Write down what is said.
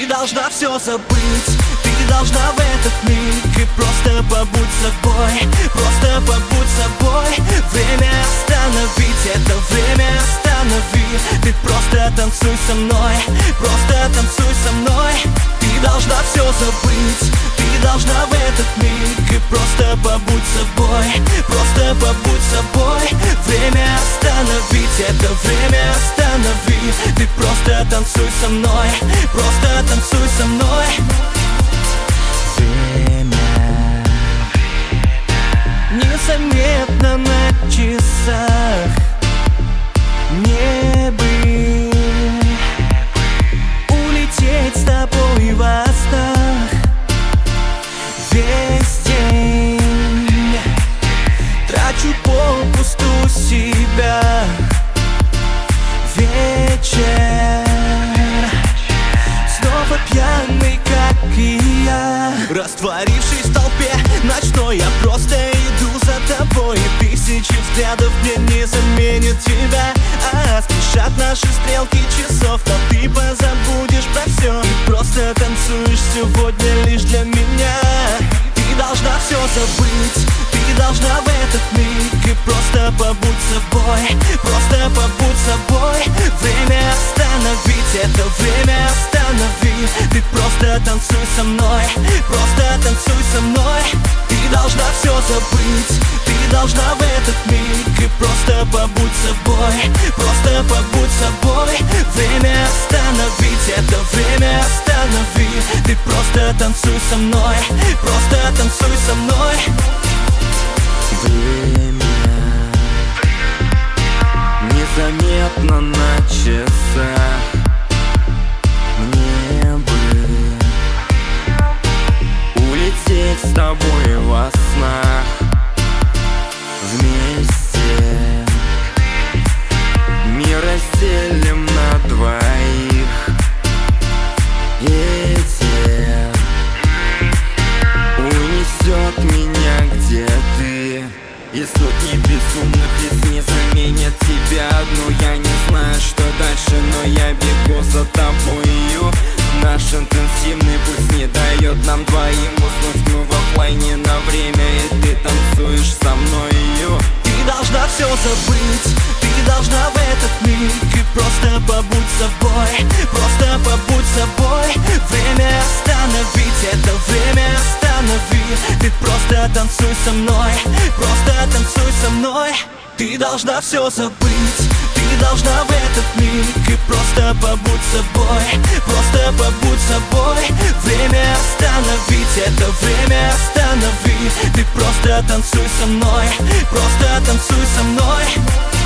должна все забыть, ты должна в этот миг и просто побудь собой, просто побудь собой. Время остановить, это время останови. Ты просто танцуй со мной, просто танцуй со мной. Ты должна все забыть, ты должна в этот миг и просто побудь собой, просто побудь собой. Время остановить, это время останови. Ты просто танцуй со мной, просто танцуй со мной. Время незаметно на часах, мне бы улететь с тобой во снах. Весь день трачу попусту себя. Вечер снова пьяный, как и я. Растворившись в толпе ночной, я просто иду за тобой. Тысячи взглядов мне не заменят тебя. Спешат наши стрелки часов, но ты позабудешь про все и просто танцуешь сегодня лишь для меня. Ты должна все забыть, ты должна в этот миг и просто побудь собой, просто побудь собой. Время остановить, это время останови. Ты просто танцуй со мной, просто танцуй со мной. Ты должна все забыть, ты должна в этот миг и просто побудь собой, просто побудь собой. Время остановить, это время останови. Ты просто танцуй со мной, просто танцуй со мной. Время незаметно на часах, мне бы улететь с тобой во снах. Вместе мир разделим на двоих. Ветер унесет меня, где ты. И сотни безумных лиц не заменят тебя одну. Я не знаю, что дальше, но я бегу за тобою. Наш интенсивный пульс не дает нам двоим уснуть. Мы в оффлайне на время, и ты танцуешь со мною. Ты должна все забыть, ты должна в этот миг и просто побудь собой, просто побудь собой. Время остановить, это время останови. Ты просто танцуй со мной, просто танцуй со мной. Ты должна все забыть, ты должна в этот миг и просто побудь собой, просто побудь собой. Время остановить, это время останови. Ты просто танцуй со мной, просто танцуй со мной.